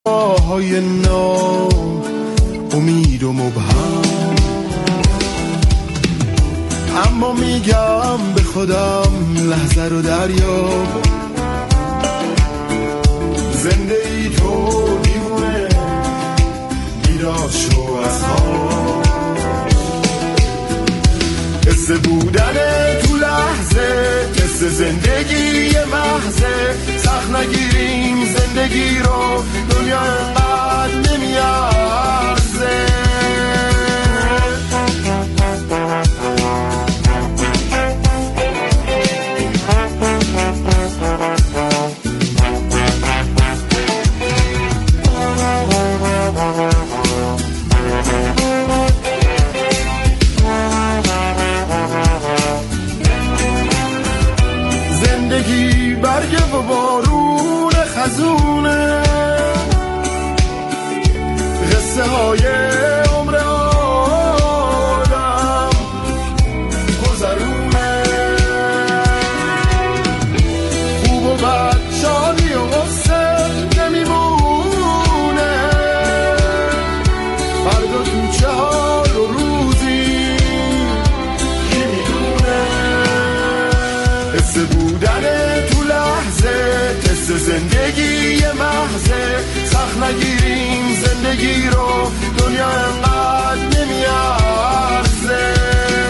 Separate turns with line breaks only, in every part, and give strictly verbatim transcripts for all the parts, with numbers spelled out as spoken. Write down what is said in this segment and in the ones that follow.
های نو امید و مبهم، اما میگم به خودم لحظه رو دریاب. زنده ای تو دیوونه بیدار شو از خواب، حس بودن تو لحظه، حس زندگی محضه. سخت نگیریم زندگی رو، دنیا انقدر نمیارزه. زندگی برگ و بارون خزونه، قصه های عمر آدم گذرونه. خوب و بد، شادی و غصه نمیمونه. فردا تو چه حال و روزی کی میدونه. حس بودن تو لحظه، حس زندگی محضه. سخت نگیریم زندگی رو، دنیا انقدر نمیارزه.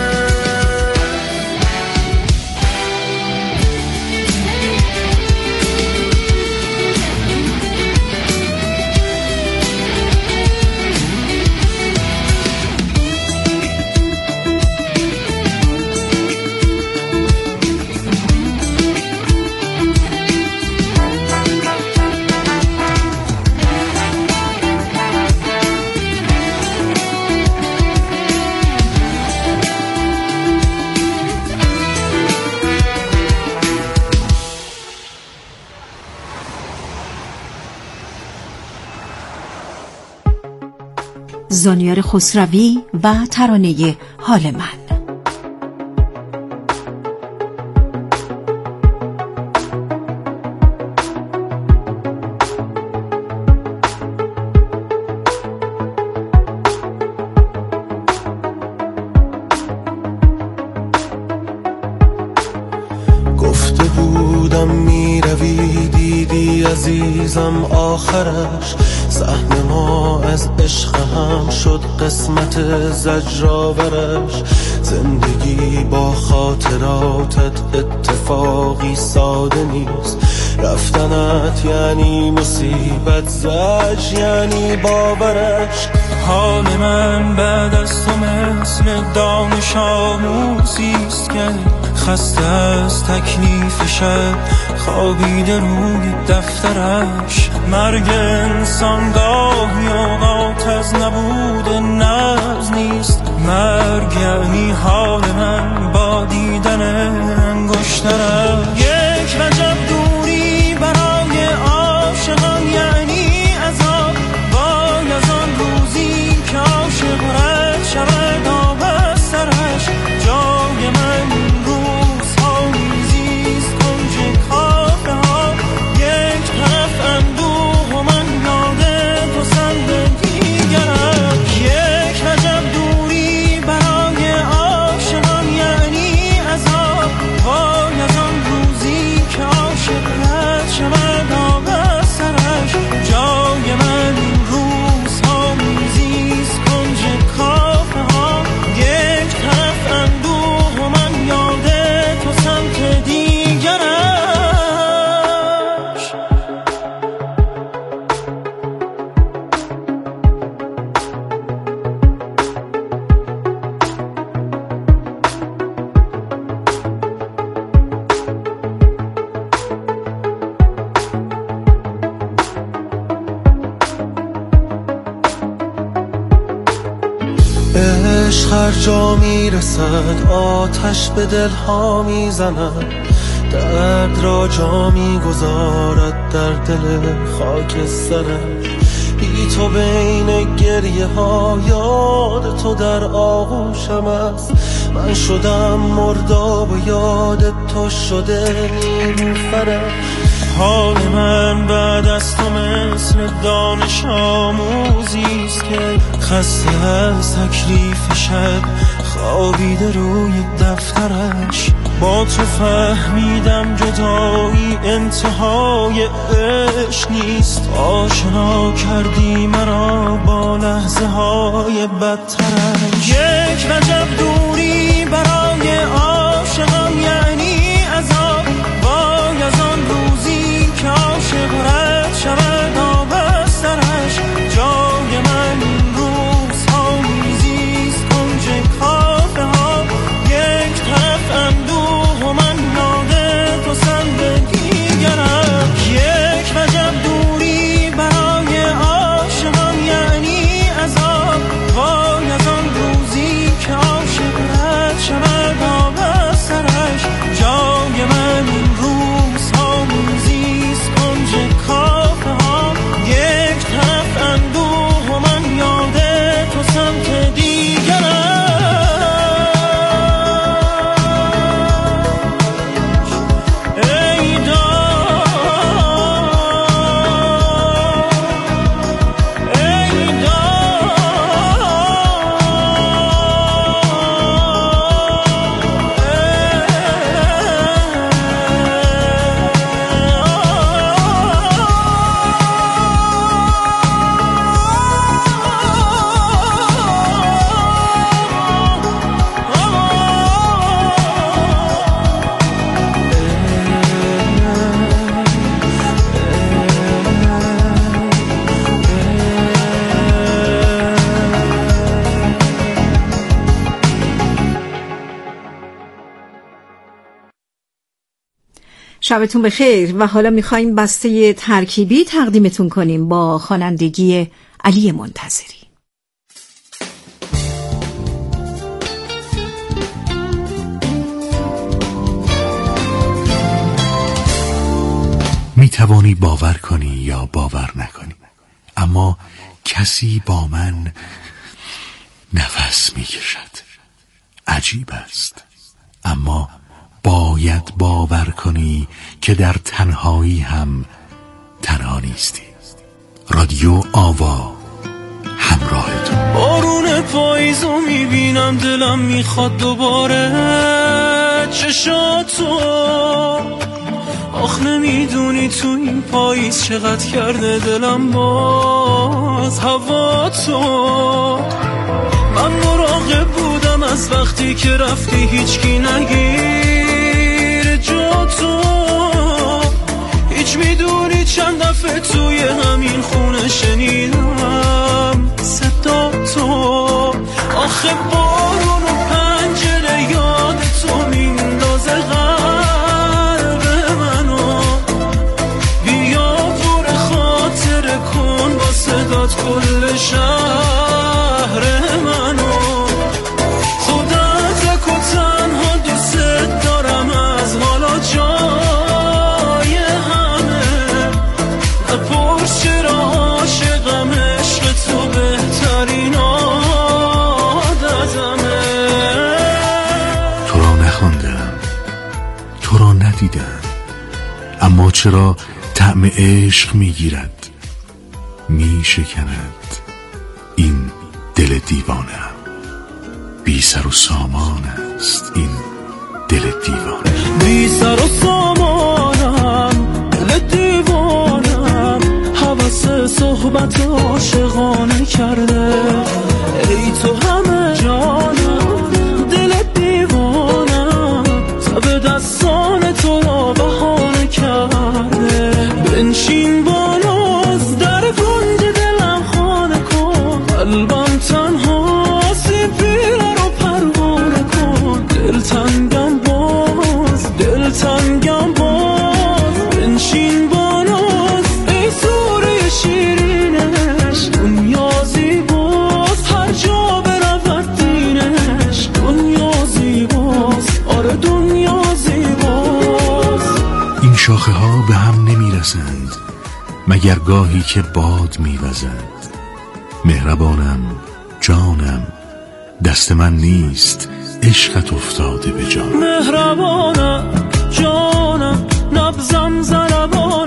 زانیار خسروی و ترانه حال من.
گفته بودم میروی، دیدی عزیزم آخرش. سهم ما از عشق هم شد قسمت زجرآورش. زندگی با خاطراتت اتفاقی ساده نیست. رفتنت یعنی مصیبت، زج یعنی باورش.
حال من بعد از تو مثل دانش آموزیست که خسته از تکلیف شب خوابیده روی دفترش. مرگ انسان گاهی اوقات از نبود نبض نیست. مرگ یعنی حال من با دیدن انگشترش. یک وجب دوری برای عاشقان یعنی عذاب. وای از آن روزی که عاشق رد شود آب از سرش. جای من روزها میزیست کنج کافه ها. یک طرف اندوه و من یاده تو سند دیگرم. یک وجب دوری برای عاشقان یعنی عذاب. وای از آن روزی که عاشق رد شود آب از سرش. جای من روزها میزیست کنج کافه ها. یک طرف اندوه و من یاده تو سمت دیگرش.
عشق هر جا میرسد آتش به دلها میزند. درد را جا میگذارد در دل خاکسترش. بی تو بین گریه ها یاد تو در آغوشم است. من شدم مرداب و یاد تو شده نیلوفرش.
حال من بعد از تو مثل دانش آموزیست که خسته از تکلیف شب خوابیده روی دفترش. با تو فهمیدم جدایی انتهای عشق نیست، آشنا کردی مرا با لحظه های بدترش. یک وجب دوری برای عاشقان یعنی عذاب، وای از آن روزی که عاشق رد شود آبسترش. جای من این روزها میزیست کنج کافه ها، یک طرف اندوه و من یاد تو سند دیگرم. یک وجب دوری برای عاشقان یعنی عذاب، وای از آن روزی که عاشق رد شود آبسترش. جای من این روزها میزیست کنج کافه ها، یک طرف اندوه و من یاد تو سمت دیگرم. ای دار ای
شبتون بخیر. و حالا میخوایم بسته ترکیبی تقدیمتون کنیم با خوانندگی علی منتظری.
میتوانی باور کنی یا باور نکنی، اما کسی با من نفس میکشد. عجیب است، اما باید باور کنی که در تنهایی هم تنها نیستی. رادیو آوا همراه تو.
بارون پاییزو میبینم دلم میخواد دوباره چشاتو. آخ نمیدونی تو این پاییز چقدر کرده دلم باز هوا تو. من مراقب بودم از وقتی که رفتی هیچکی نگیر جا تو. هیچ میدونی چند دفعه توی همین خونه شنیدم صدا تو. آخه بارون و پنجره یاد تو میندازه قلب منو. بیا پر خاطر کن با صدات کل شهر منو. خودت و تنها دوست دارم از حالا جای همه. نپرس چرا عاشقم، عشق تو بهترین عادتمه.
تو را نخواندم، تو را ندیدم، اما چرا طعم عشق میگیرد، میشکند این دل دیوانه. بی سر و سامان است این دل دیوانه.
بی سر و سامانم دل دیوانم، حوث صحبت عاشقانه کرده. ای تو همه جانم دل دیوانم، تب دستان تو را بهانه کرده. بنشین بالاز در کنج دلم خانه کن، قلبم تنها سیپیره رو پروانه کن. دلتنگم باز دلتنگم باز، بنشین بالاز ای سوره شیرینش. دنیا زیباست هر جا برود دینش. دنیا زیباست آره دنیا زیباست.
این شاخه ها به هم نمی رسند مگر گاهی که باد می وزد. مهربانم جانم، دست من نیست عشقت افتاده به جان.
مهربانم جانم، نبضم ضربانم،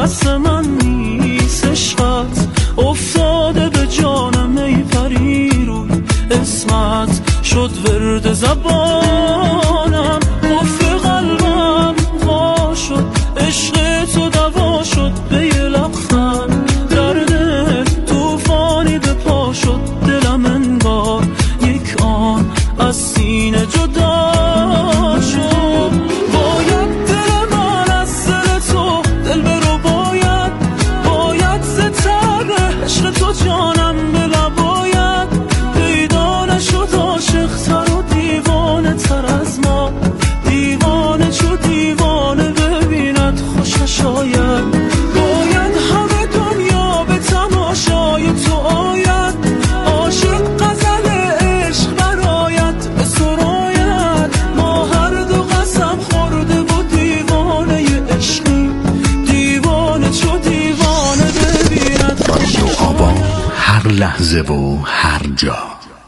دست من نیست عشقت افتاده به جانم ای پری روی اسمت شد ورد زبانم قفل قلبم وا شد عشق تو دوا شد به یه لبخند درد توفانی به پا شد دلم انگار یک آن از سینه جدا شد باید دل من از دل تو دل برو باید باید ستر عشق تو جانم به لباید پیدا نشد عاشق تر و دیوانه تر از ما دیوانه چو دیوانه ببیند خوشش آید باید همه دنیا به تماشای تو آید عاشق غزل عشق برایت به سرایت ما هر دو قسم خورده و دیوانه عشقی دیوانه چو دیوانه ببیند
رادیو آبان هر لحظه و هر جا.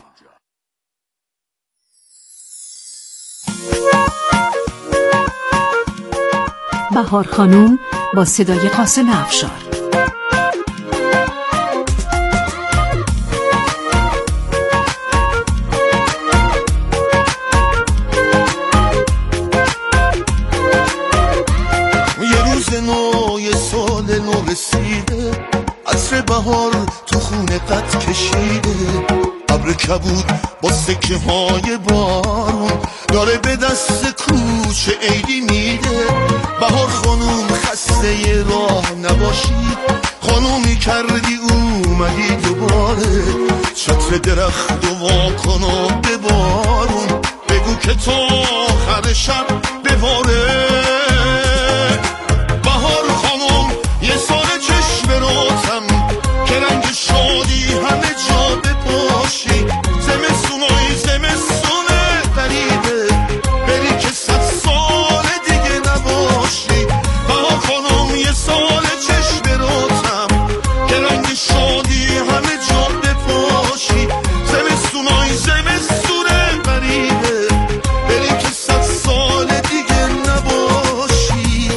بهار خانوم با صدای قاسم افشار.
یه روز نو یه سال نو رسیده عصر بهار تو خونه قد کشیده ابر کبود با سکه های بارون داره به دست کوچه عیدی میده بهار خانوم خسته ی راه نباشی خانومی کردی اومدی دوباره چتر درخت و واکن و ببارون بگو که تا آخر شب بباره بهار خانوم یه سال چشم راتم که رنگ شادی همه جا بپاشی زمستونای زمستونه غریبه بری که صد سال دیگه نباشی بهار خانوم یه سال چشم راتم که رنگ شادی همه جا بپاشی زمستونای زمستونه غریبه بری که صد سال دیگه نباشی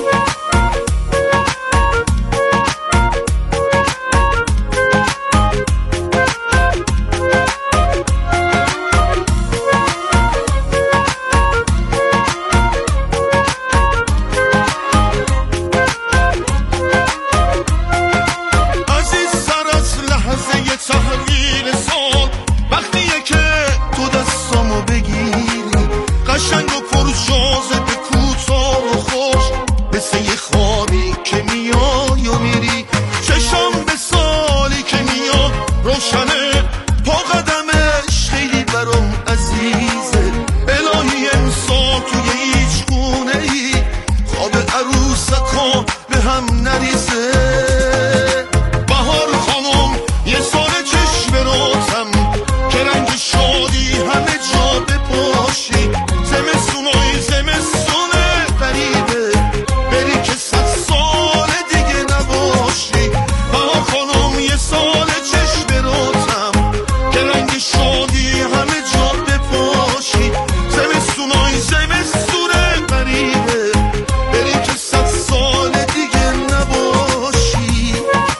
عزیز سر از لحظه ی تحویل سال وقتیه که تو دستامو بگیری قشنگ و پرجاذبه کوتاه و خوش مثل یه خوابی که میای و میری چشم به سالی که میاد روشنه پا قدمش خیلی برام عزیزه الهی امسال توی هیچ خونه ای خواب عروسکا به هم نریزه بهار خانم یه سال چشم راتم که رنگ شادی همه جا بپاشی زمستونای زمستونه غریبه بری که صد سال دیگه نباشی بهار خانم یه سال چشم راتم که رنگ شادی همه جا بپاشی زمستونای زمستونه غریبه بری که صد سال دیگه نباشی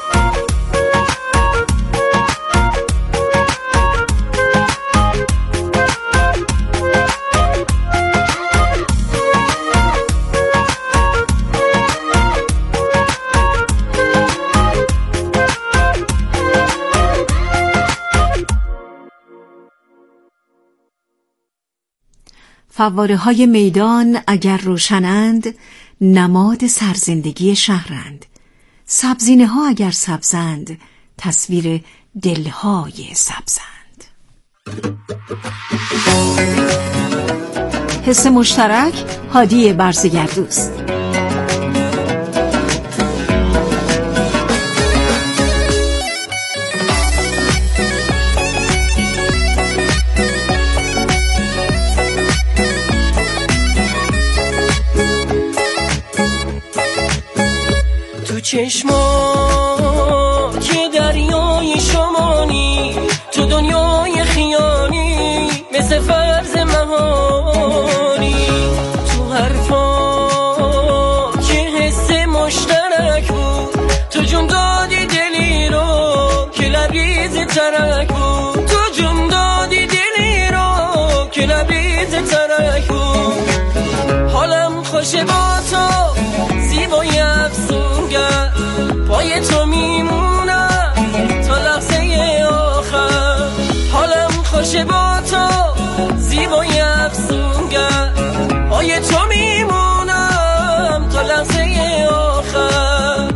فواره های میدان اگر روشنند نماد سرزندگی شهرند سبزینه ها اگر سبزند تصویر دلهای سبزند حس مشترک هادی برزگردوست.
تو چشما که دریای شمانی تو دنیای خیالی مثل فرض مهانی تو حرفا که حس مشترک بود لبریز ترک بود، تو جون دادی دلی رو که لبریز ترک بود. حالم خوشه با تو زیبای افسونگر، پای تو میمونم تا لحظه آخر. حالم خوشه با تو زیبای افسونگر، پای تو میمونم تا لحظه آخر.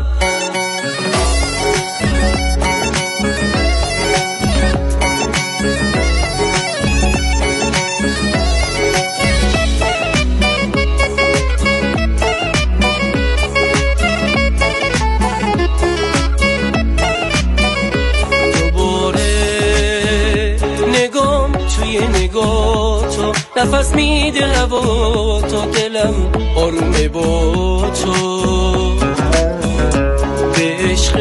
نفس میده هوا تا دلم آرومه با تو. به عشق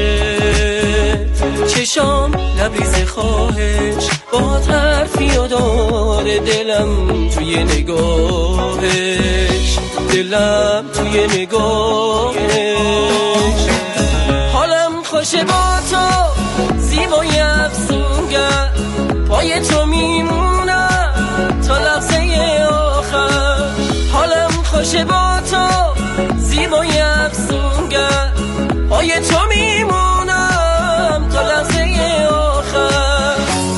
چشام لبریز خواهش، با حرفی و داره دلم توی نگاهش، دلم توی نگاهش. حالم خوشه با تو زیبای افسونگر، پای تو میمونم تا لحظه آخر. حالم خوشه با تو زیبای افسونگر، پای تو میمونم تا لحظه آخر.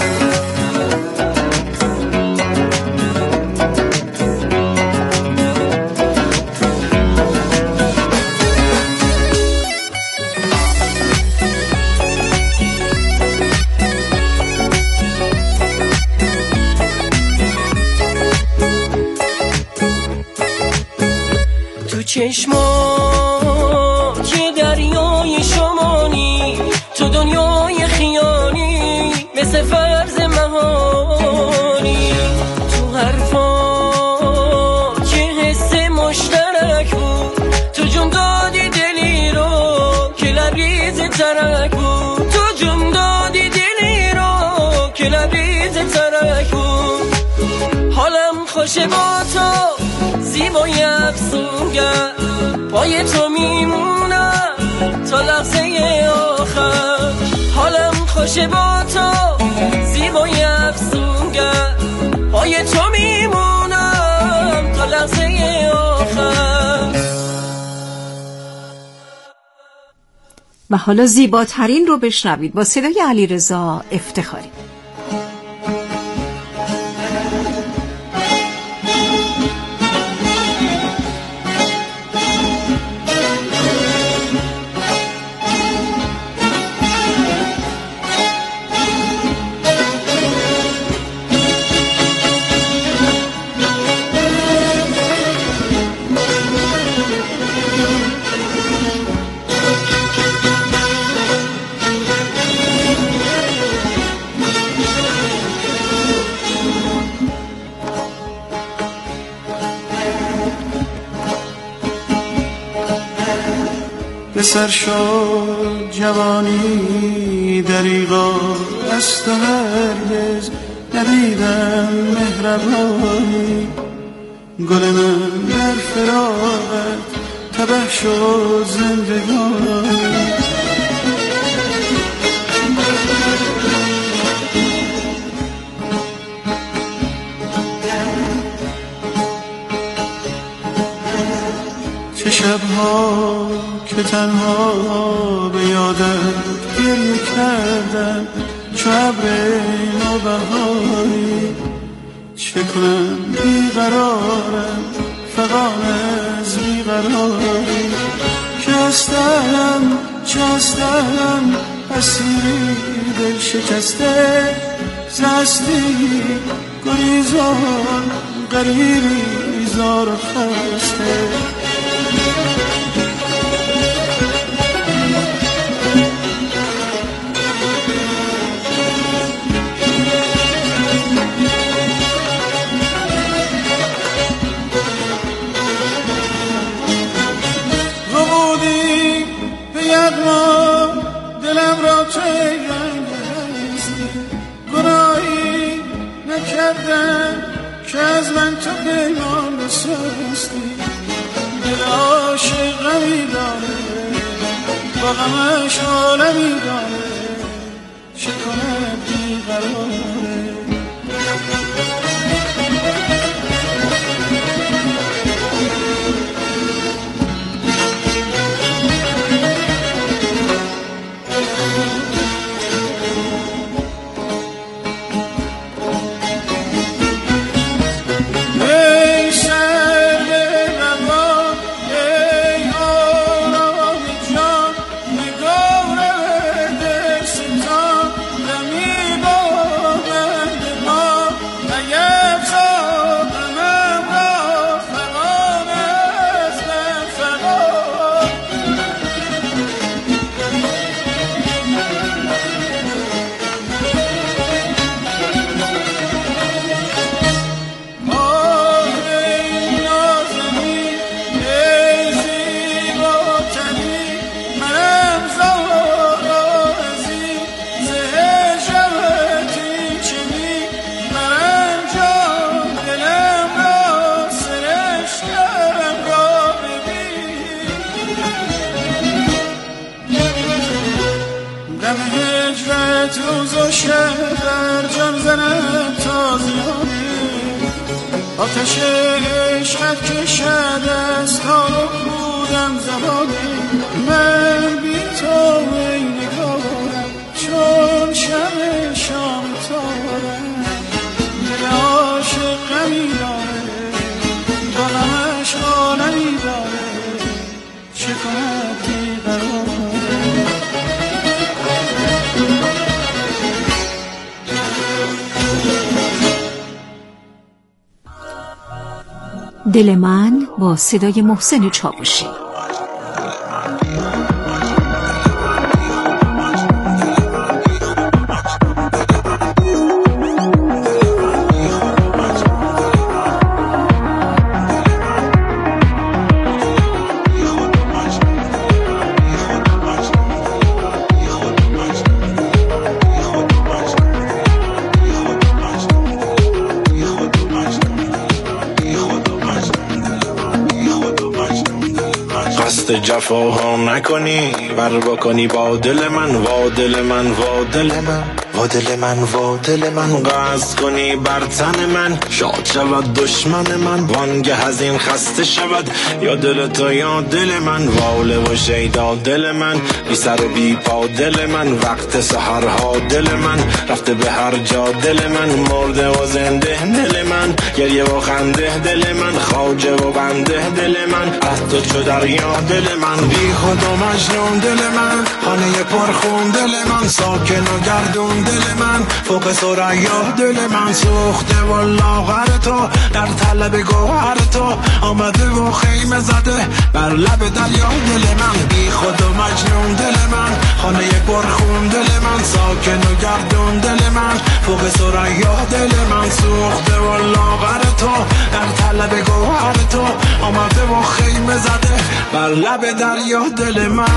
چشمات که دریای شمانی، تو دنیای خیالی مثل فرض مهانی. تو حرفات که حس مشترک بود، تو جون دادی دلی رو که لبریز ترک بود، تو جون دادی دلی رو که لبریز ترک بود. حالم خوشه با تو زیبای افسونگر، پای تو میمونم تا لحظه آخر. حالم خوشه با تو زیبای افسونگر، پای تو میمونم تا لحظه آخر.
و حالا زیباترین رو بشنوید با صدای علیرضا افتخاری.
به سر شد جوانی دریغا، از تو هرگز ندیدم مهربانی. گل من در فراقت تبه شد زندگانی. چه شبها که تنها به یادت گریه کردم، چو ابر نوبهاری. چه کنم بیقرارم فغان از بیقراری، که هستم چه هستم اسیری دل شکسته. زستی گریزان غریبی زار و خسته. دلم را چگنگستی، گناهی نکردم که از من تو پیمان بسستی. دل عاشق غمی داره با غمش عالمی داره، چه کنم بیقراره.
آتش عشقت کشد از تا رو بودم زمانه من بی تو ای نگارم چون شب شام تارم دل عاشق غمی داره با غمش عالمی داره چه کند بیقراره.
دل من با صدای محسن چاوشی.
جفاها نکنی بر بکنی با دل من وا دل من وا دل من وا دل من وا دل من قصد کنی بر تن من شاد شود دشمن من وانگه از این خسته شود یا دل تو یا دل من واله و شیدا دل من بی سر و بی پا دل من وقت سحرها دل من رفته به هر جا دل من مرده و زنده دل من گریه و خنده دل من خواجه و بنده دل من از تو چو دریا دل من بی خود و مجنون دل من خانه پرخون دل من ساکن و گردون دل من فوق ثریا دل من سوخته و لاغر تو در طلب گوهر تو آمده و خیمه زده بر لب دریا دل من بی خود و مجنون دل من خانه پرخون دل من ساکن و گردون دل من فوق ثریا دل من سوخته و لاغر تو در طلب گوهر تو آمده و خیمه زده بر لب دریا دل من.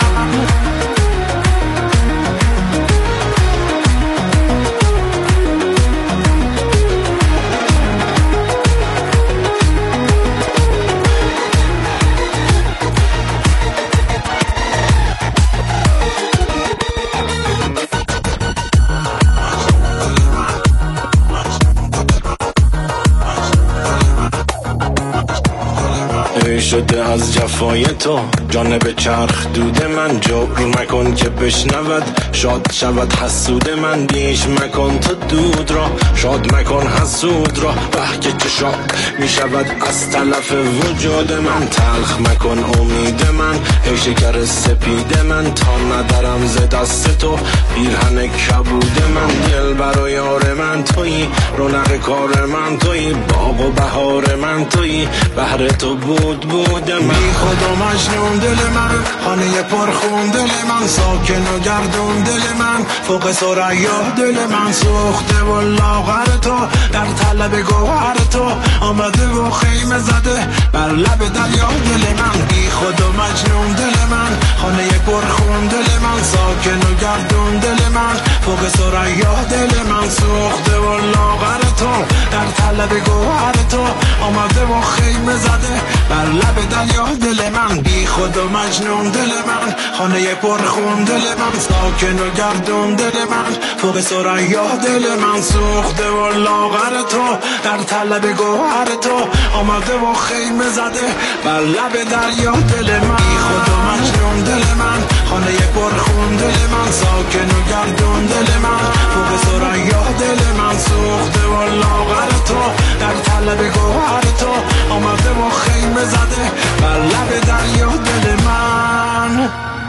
شده از جفای تو جانب چرخ دود من جبر مکن که بشنود شاد شود حسود من بیش مکن تو دود را شاد مکن حسود را بحک که شاد می شود از تلف وجود من تلخ مکن امید من ای شکر سپید من تا ندارم ز دست تو پیرهن کبود من دل بر و یار من تویی رونق کار من تویی باغ و بهار من تویی بهر تو بود بود من بی خود و مجنون دل من خانه پرخون دل من ساکن و گردون دل من فوق ثریا دل من سوخته و لاغر تو در طلب گوهر تو آمده و خیمه زده بر لب دریا دل من بی خود و مجنون دل من خانه پرخون دل من ساکن و گردون دل من فوق ثریا دل من سوخته و لاغر تو در در طلب گوهر تو آمده و خیمه زده بر لب دریا دل من بی خود و مجنون دل من خانه پرخون دل من ساکن و گردون دل من فوق ثریا دل من سوخته و لاغر تو در طلب گوهر تو آمده و خیمه زده بر لب دریا دل من بی خود و مجنون دل من خانه پرخون دل من ساکن و گردون دل من فوق ثریا دل من سوخته و لاغر تو در طلب گوهر تو آمده و خیمه زده بر لب دریا دل من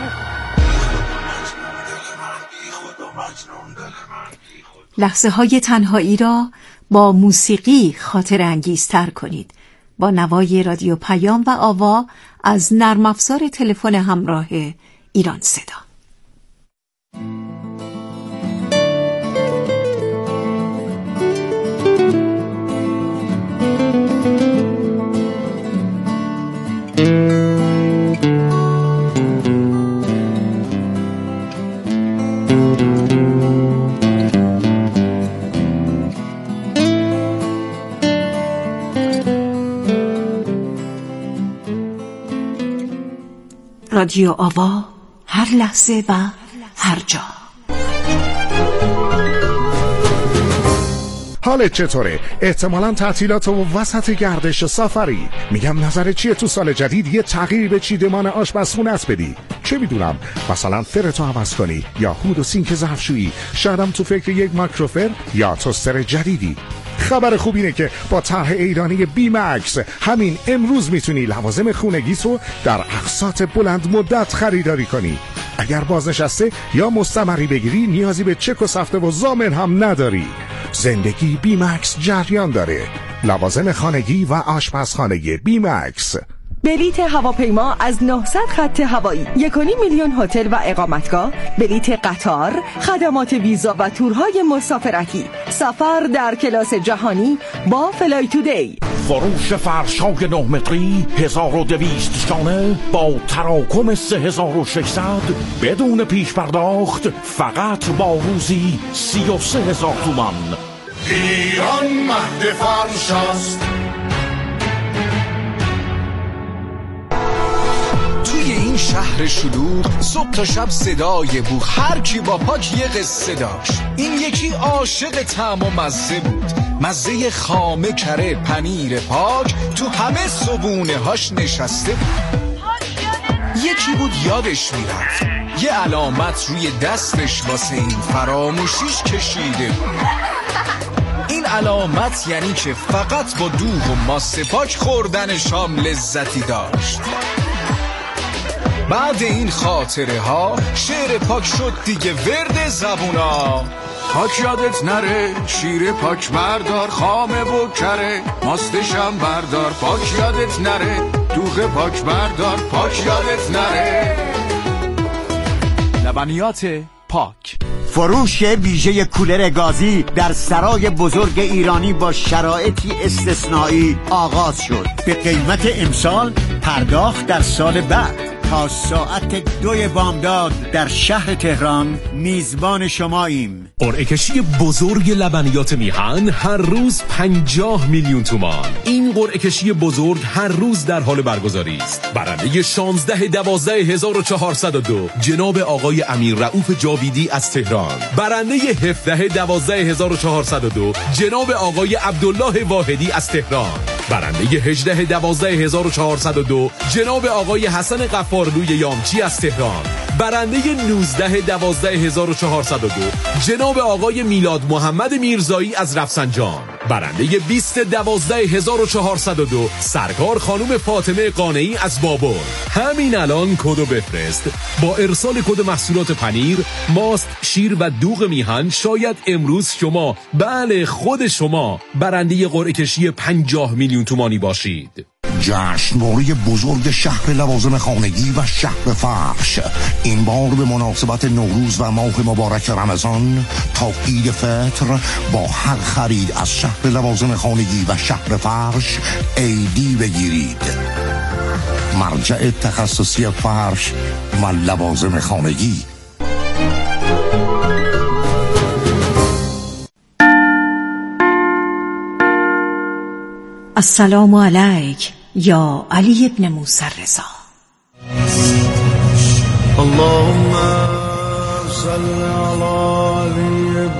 لحظه های تنهایی را با موسیقی خاطر انگیزتر کنید با نوای رادیو پیام و آوا از نرم افزار تلفن همراه ایران صدا. رادیو آوا، هر لحظه و هر جا.
حالت چطوره؟ احتمالاً تعطیلات و وسط گردش سفری. میگم نظر چیه تو سال جدید یه تغییر به چیدمان آشپزخونه‌ات بدی؟ چه میدونم، مثلا فرتو عوض کنی یا هود و سینک ظرفشویی. شایدم تو فکر یک مایکروفر یا توستر جدیدی. خبر خوب اینه که با طرح ایرانی بی مکس همین امروز میتونی لوازم خونگیت رو در اقساط بلند مدت خریداری کنی. اگر بازنشسته یا مستمری بگیری نیازی به چک و سفته و ضامن هم نداری. زندگی بی مکس جریان داره. لوازم خانگی و آشپزخانگی بی مکس.
بلیت هواپیما از نهصد خط هوایی، یک و نیم میلیون هتل و اقامتگاه، بلیت قطار، خدمات ویزا و تورهای مسافرتی، سفر در کلاس جهانی با فلای تودی.
فروش فرش‌های نه متری هزار و دویست شانه با تراکم سه هزار و ششصد بدون پیش پرداخت فقط با روزی سی و سه هزار تومان.
ایران مهد فرش است.
توی این شهر شلوغ صبح تا شب صدای بوق، هر کی با پاک یه قصه داشت. این یکی عاشق طعم و مزه بود، مزه خامه کره پنیر پاک تو همه صبونه هاش نشسته بود. یکی بود یادش میرفت یه علامت روی دستش واسه این فراموشیش کشیده بود. این علامت یعنی که فقط با دوغ و ماسه پاک خوردن شام لذتی داشت. بعد این خاطره ها شعر پاک شد دیگه ورد زبونا.
پاک یادت نره، شیر پاک بردار، خامه و کره ماستشم بردار. پاک یادت نره، دوغ پاک بردار، پاک یادت نره.
لبنیات پاک.
فروش ویژه کولر گازی در سرای بزرگ ایرانی با شرایطی استثنایی آغاز شد. به قیمت امسال، پرداخت در سال بعد. تا ساعت دوی بامداد در شهر تهران میزبان شماییم.
قرعه کشی بزرگ لبنیات میهن هر روز پنجاه میلیون تومان. این قرعه کشی بزرگ هر روز در حال برگزاری است. برنده شانزده دوازده هزار و چهارصد و دو جناب آقای امیر رؤوف جاویدی از تهران. برنده هفده دوازده هزار و چهارصد و دو جناب آقای عبدالله واحدی از تهران. برنده هجده دوازده هزار و چهارصد و دو جناب آقای حسن غفارلوی یامچی از تهران. برنده نوزده دوازده هزار و چهارصد و دو جناب آقای میلاد محمد میرزایی از رفسنجان. برنده بیست دوازده هزار و چهارصد و دو سرکار خانم فاطمه قانعی از بابر. همین الان کدو بفرست. با ارسال کد محصولات پنیر، ماست، شیر و دوغ میهن شاید امروز شما، بله خود شما، برنده قرعه کشی پنجاه میلیون تومانی باشید.
جشنواره بزرگ شهر لوازم خانگی و شهر فرش این بار به مناسبت نوروز و ماه مبارک رمضان تا عید فطر با هر خرید از شهر لوازم خانگی و شهر فرش ایدی بگیرید. مرجع تخصصی فرش و لوازم خانگی.
السلام علیک یا علی ابن موسی الرضا.
اللهم صل على